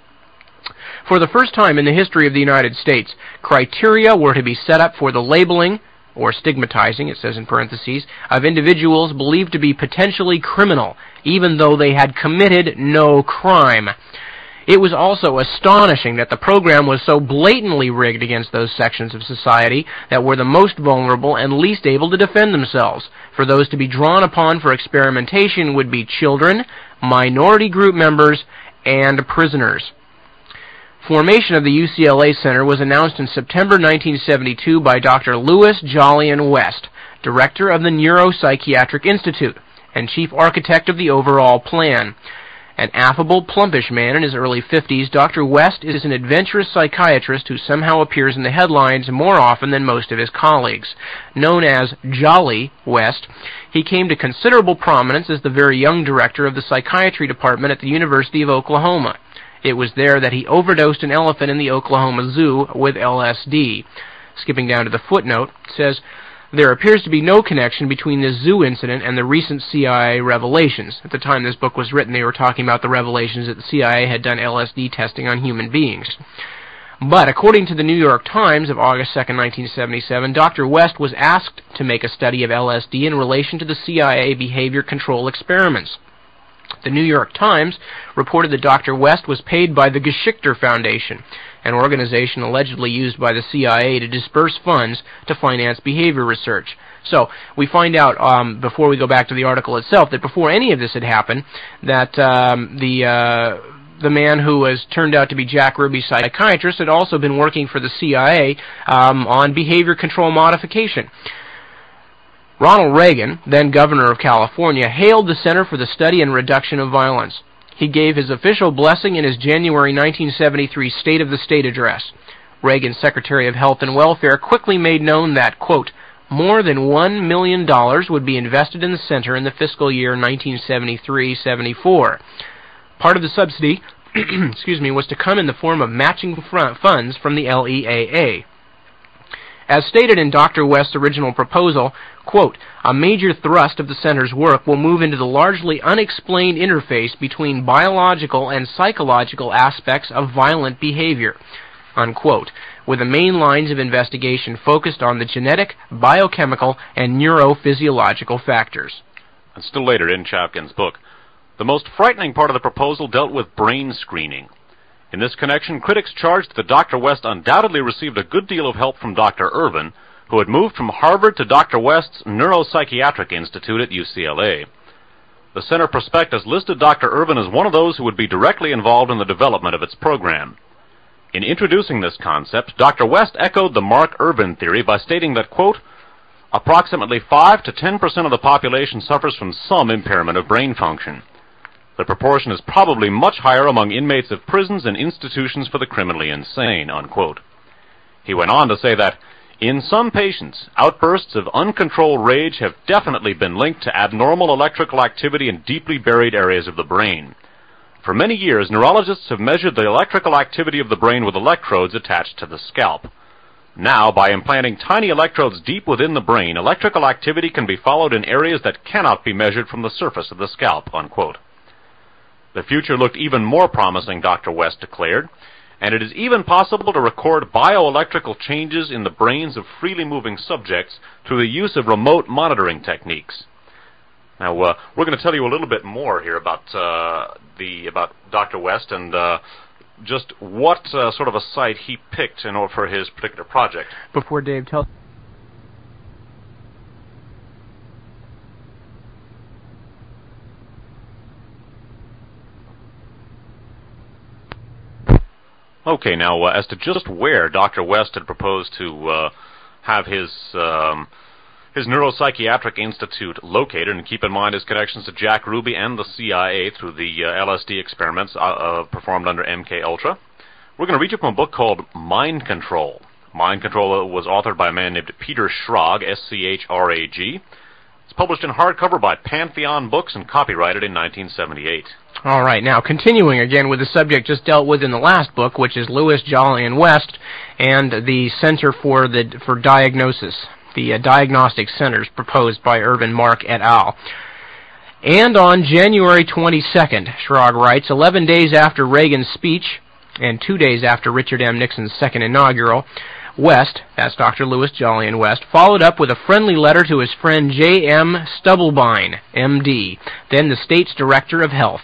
For the first time in the history of the United States, criteria were to be set up for the labeling, or stigmatizing, it says in parentheses, of individuals believed to be potentially criminal, even though they had committed no crime. It was also astonishing that the program was so blatantly rigged against those sections of society that were the most vulnerable and least able to defend themselves. For those to be drawn upon for experimentation would be children, minority group members, and prisoners. Formation of the UCLA Center was announced in September 1972 by Dr. Lewis Jolyon West, director of the Neuropsychiatric Institute, and chief architect of the overall plan. An affable, plumpish man in his early 50s, Dr. West is an adventurous psychiatrist who somehow appears in the headlines more often than most of his colleagues. Known as Jolly West, he came to considerable prominence as the very young director of the psychiatry department at the University of Oklahoma. It was there that he overdosed an elephant in the Oklahoma Zoo with LSD. Skipping down to the footnote, it says, there appears to be no connection between this zoo incident and the recent CIA revelations. At the time this book was written, they were talking about the revelations that the CIA had done LSD testing on human beings. But according to the New York Times of August 2, 1977, Dr. West was asked to make a study of LSD in relation to the CIA behavior control experiments. The New York Times reported that Dr. West was paid by the Geschichter Foundation, an organization allegedly used by the CIA to disperse funds to finance behavior research. So we find out, before we go back to the article itself, that before any of this had happened, that the man who was turned out to be Jack Ruby's psychiatrist had also been working for the CIA on behavior control modification. Ronald Reagan, then governor of California, hailed the Center for the Study and Reduction of Violence. He gave his official blessing in his January 1973 State of the State address. Reagan's Secretary of Health and Welfare quickly made known that, quote, more than $1 million would be invested in the center in the fiscal year 1973-74. Part of the subsidy was to come in the form of matching funds from the LEAA. As stated in Dr. West's original proposal, quote, a major thrust of the center's work will move into the largely unexplained interface between biological and psychological aspects of violent behavior, unquote, with the main lines of investigation focused on the genetic, biochemical, and neurophysiological factors. And still later in Chapkin's book, the most frightening part of the proposal dealt with brain screening. In this connection, critics charged that Dr. West undoubtedly received a good deal of help from Dr. Irvin, who had moved from Harvard to Dr. West's Neuropsychiatric Institute at UCLA. The center prospectus listed Dr. Irvin as one of those who would be directly involved in the development of its program. In introducing this concept, Dr. West echoed the Mark Irvin theory by stating that, quote, approximately 5 to 10% of the population suffers from some impairment of brain function. The proportion is probably much higher among inmates of prisons and institutions for the criminally insane, unquote. He went on to say that, in some patients, outbursts of uncontrolled rage have definitely been linked to abnormal electrical activity in deeply buried areas of the brain. For many years, neurologists have measured the electrical activity of the brain with electrodes attached to the scalp. Now, by implanting tiny electrodes deep within the brain, electrical activity can be followed in areas that cannot be measured from the surface of the scalp, unquote. The future looked even more promising, Dr. West declared, and it is even possible to record bioelectrical changes in the brains of freely moving subjects through the use of remote monitoring techniques. Now, we're going to tell you a little bit more here about Dr. West and just what sort of a site he picked in order for his particular project. Before Dave tells... Okay, now, as to just where Dr. West had proposed to have his neuropsychiatric institute located, and keep in mind his connections to Jack Ruby and the CIA through the LSD experiments performed under MK-Ultra, we're going to read you from a book called Mind Control. Mind Control was authored by a man named Peter Schrag, S-C-H-R-A-G. It's published in hardcover by Pantheon Books and copyrighted in 1978. All right, now continuing again with the subject just dealt with in the last book, which is Lewis, Jolly, and West, and the Center for Diagnosis, the Diagnostic Centers proposed by Irvin Mark et al. And on January 22nd, Schrag writes, 11 days after Reagan's speech and 2 days after Richard M. Nixon's second inaugural, West, that's Dr. Lewis, Jolly, and West, followed up with a friendly letter to his friend J.M. Stubblebine, M.D., then the state's director of health.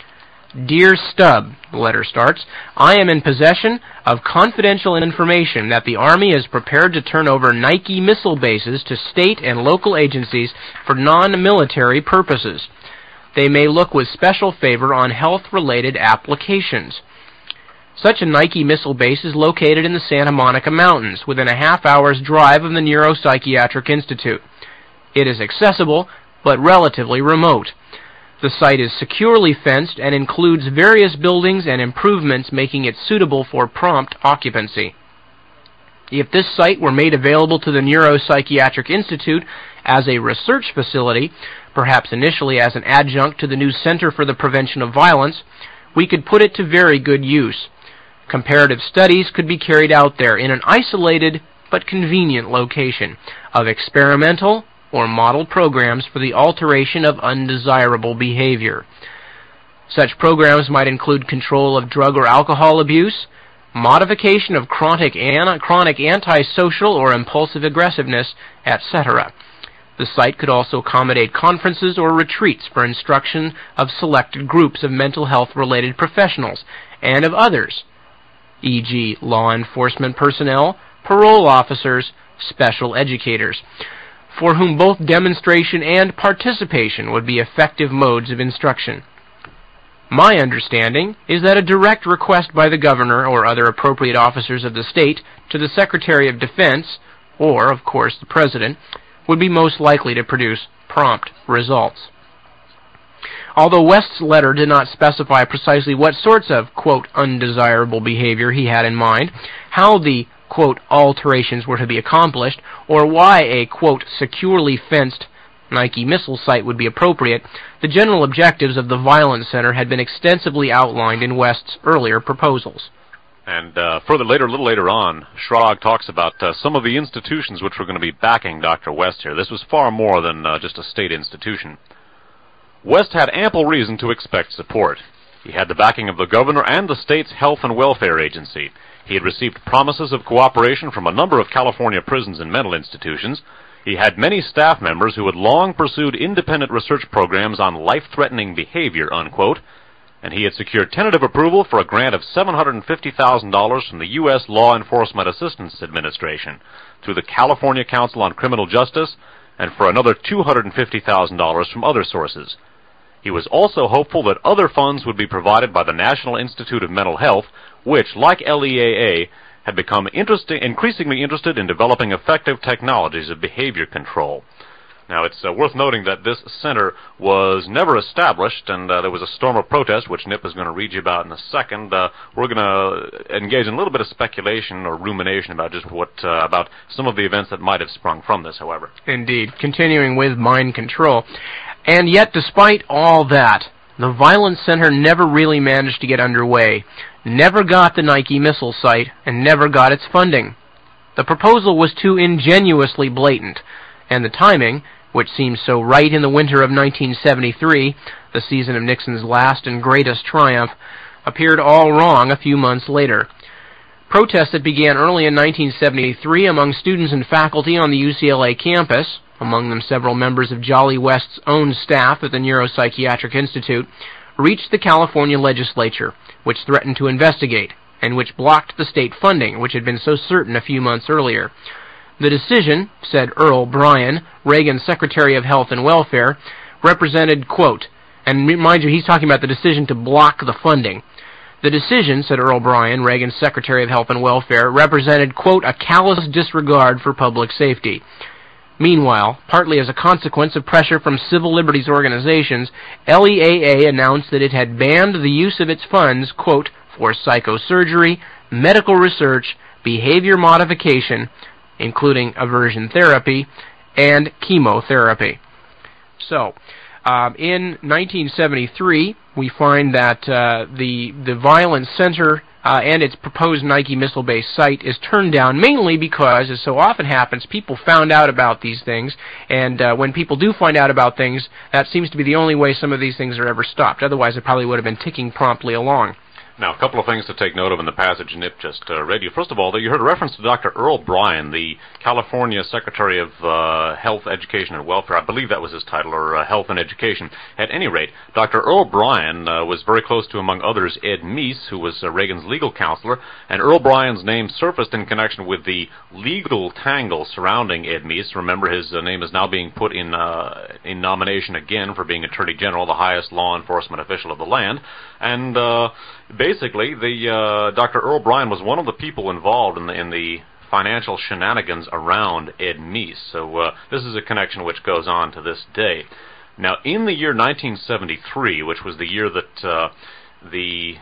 Dear Stubb, the letter starts, I am in possession of confidential information that the Army is prepared to turn over Nike missile bases to state and local agencies for non-military purposes. They may look with special favor on health-related applications. Such a Nike missile base is located in the Santa Monica Mountains, within a half-hour's drive of the Neuropsychiatric Institute. It is accessible, but relatively remote. The site is securely fenced and includes various buildings and improvements making it suitable for prompt occupancy. If this site were made available to the Neuropsychiatric Institute as a research facility, perhaps initially as an adjunct to the new Center for the Prevention of Violence, we could put it to very good use. Comparative studies could be carried out there in an isolated but convenient location of experimental or model programs for the alteration of undesirable behavior. Such programs might include control of drug or alcohol abuse, modification of chronic antisocial or impulsive aggressiveness, etc. The site could also accommodate conferences or retreats for instruction of selected groups of mental health-related professionals and of others, e.g. law enforcement personnel, parole officers, special educators, for whom both demonstration and participation would be effective modes of instruction. My understanding is that a direct request by the governor or other appropriate officers of the state to the Secretary of Defense, or, of course, the President, would be most likely to produce prompt results. Although West's letter did not specify precisely what sorts of, quote, undesirable behavior he had in mind, how the, quote, alterations were to be accomplished, or why a, quote, securely fenced Nike missile site would be appropriate, the general objectives of the Violence Center had been extensively outlined in West's earlier proposals. And a little later on, Schrag talks about some of the institutions which were going to be backing Dr. West here. This was far more than just a state institution. West had ample reason to expect support. He had the backing of the governor and the state's health and welfare agency. He had received promises of cooperation from a number of California prisons and mental institutions. He had many staff members who had long pursued independent research programs on life-threatening behavior, unquote, and he had secured tentative approval for a grant of $750,000 from the U.S. Law Enforcement Assistance Administration through the California Council on Criminal Justice and for another $250,000 from other sources. He was also hopeful that other funds would be provided by the National Institute of Mental Health, which, like LEAA, had become increasingly interested in developing effective technologies of behavior control. Now, it's worth noting that this center was never established, and there was a storm of protest, which Nip is going to read you about in a second. We're going to engage in a little bit of speculation or rumination about just about some of the events that might have sprung from this, however. Indeed. Continuing with mind control. And yet, despite all that, the Violence Center never really managed to get underway, never got the Nike missile site, and never got its funding. The proposal was too ingenuously blatant, and the timing, which seemed so right in the winter of 1973, the season of Nixon's last and greatest triumph, appeared all wrong a few months later. Protests that began early in 1973 among students and faculty on the UCLA campus, among them several members of Jolly West's own staff at the Neuropsychiatric Institute, reached the California legislature, which threatened to investigate, and which blocked the state funding, which had been so certain a few months earlier. The decision, said Earl Bryan, Reagan's Secretary of Health and Welfare, represented, quote, and mind you, he's talking about the decision to block the funding. The decision, said Earl Bryan, Reagan's Secretary of Health and Welfare, represented, quote, a callous disregard for public safety. Meanwhile, partly as a consequence of pressure from civil liberties organizations, LEAA announced that it had banned the use of its funds, quote, for psychosurgery, medical research, behavior modification, including aversion therapy, and chemotherapy. So, in 1973, we find that the Violence Center and its proposed Nike missile-based site is turned down mainly because, as so often happens, people found out about these things, and when people do find out about things, that seems to be the only way some of these things are ever stopped. Otherwise, it probably would have been ticking promptly along. Now, a couple of things to take note of in the passage Nip just read you. First of all, you heard a reference to Dr. Earl Bryan, the California Secretary of Health, Education, and Welfare. I believe that was his title, or Health and Education. At any rate, Dr. Earl Bryan was very close to, among others, Ed Meese, who was Reagan's legal counselor, and Earl Bryan's name surfaced in connection with the legal tangle surrounding Ed Meese. Remember, his name is now being put in nomination again for being Attorney General, the highest law enforcement official of the land, and basically, Dr. Earl Bryan was one of the people involved in the financial shenanigans around Ed Meese. So this is a connection which goes on to this day. Now, in the year 1973, which was the year that the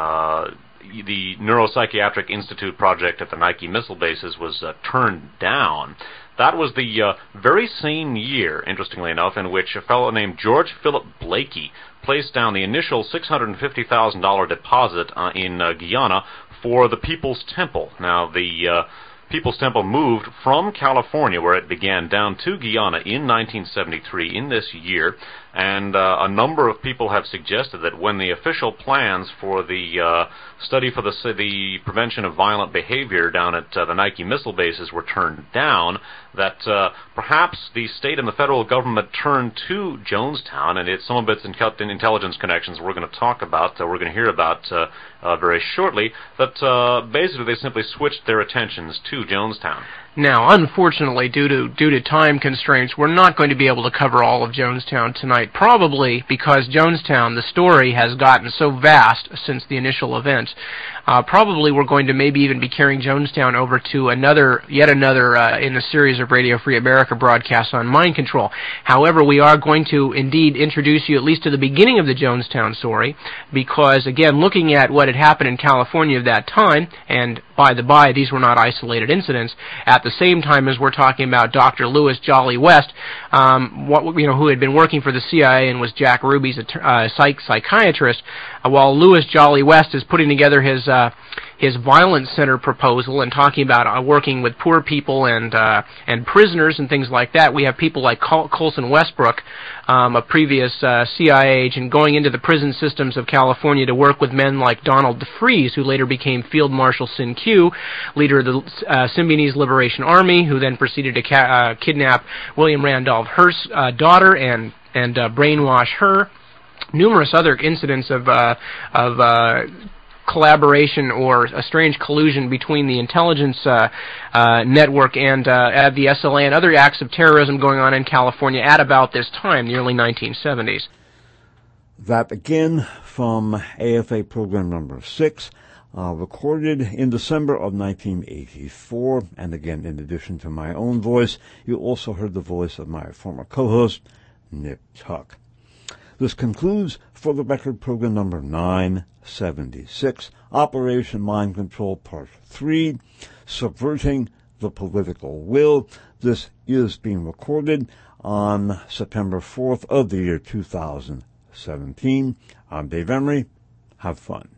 Neuropsychiatric Institute project at the Nike missile bases was turned down, that was the very same year, interestingly enough, in which a fellow named George Philip Blakey placed down the initial $650,000 deposit in Guyana for the People's Temple. Now, the People's Temple moved from California, where it began, down to Guyana in 1973, in this year, and a number of people have suggested that when the official plans for the study for the prevention of violent behavior down at the Nike missile bases were turned down, that perhaps the state and the federal government turned to Jonestown, and some of its intelligence connections we're going to talk about, we're going to hear about very shortly, that basically they simply switched their attentions to Jonestown. Now, unfortunately, due to time constraints, we're not going to be able to cover all of Jonestown tonight, probably because Jonestown, the story, has gotten so vast since the initial events. Probably we're going to maybe even be carrying Jonestown over to yet another in the series of Radio Free America broadcasts on mind control. However, we are going to indeed introduce you at least to the beginning of the Jonestown story, because, again, looking at what had happened in California at that time, and by the by, these were not isolated incidents, at the same time as we're talking about Dr. Louis Jolly West, who had been working for the CIA and was Jack Ruby's psychiatrist, while Louis Jolly West is putting together his Violence Center proposal and talking about working with poor people and prisoners and things like that. We have people like Colson Westbrook, a previous CIA agent, going into the prison systems of California to work with men like Donald DeFreeze, who later became Field Marshal Sin Q, leader of the Symbionese Liberation Army, who then proceeded to kidnap William Randolph Hearst's daughter and brainwash her. Numerous other incidents of collaboration or a strange collusion between the intelligence network and the SLA and other acts of terrorism going on in California at about this time, the early 1970s. That again from AFA program number 6, recorded in December of 1984, and again, in addition to my own voice, you also heard the voice of my former co-host, Nip Tuck. This concludes For the Record program number 976, Operation Mind Control Part 3, Subverting the Political Will. This is being recorded on September 4th of the year 2017. I'm Dave Emery. Have fun.